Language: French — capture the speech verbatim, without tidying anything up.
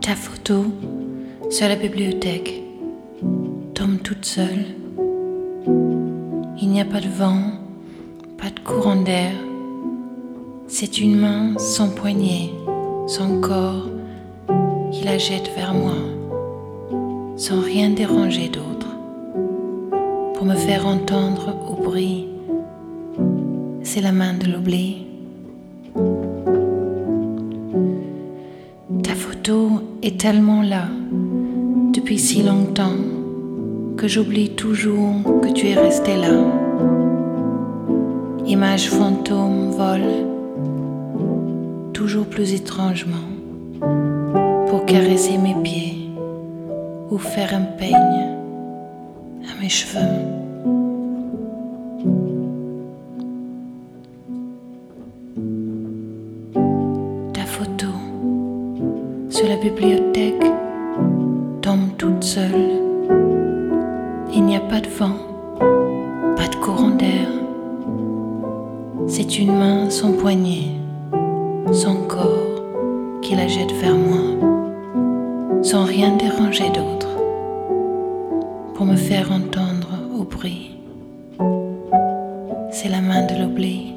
Ta photo sur la bibliothèque tombe toute seule. Il n'y a pas de vent, pas de courant d'air. C'est une main sans poignet, sans corps, qui la jette vers moi, sans rien déranger d'autre, pour me faire entendre au bruit. C'est la main de l'oubli. Ta photo est tellement là, depuis si longtemps, que j'oublie toujours que tu es resté là. Image fantôme vole, toujours plus étrangement, pour caresser mes pieds ou faire un peigne à mes cheveux. Ta photo sur la bibliothèque tombe toute seule. Il n'y a pas de vent, pas de courant d'air. C'est une main sans poignet, sans corps, qui la jette vers moi, sans rien déranger d'autre, pour me faire entendre au bruit. C'est la main de l'oubli.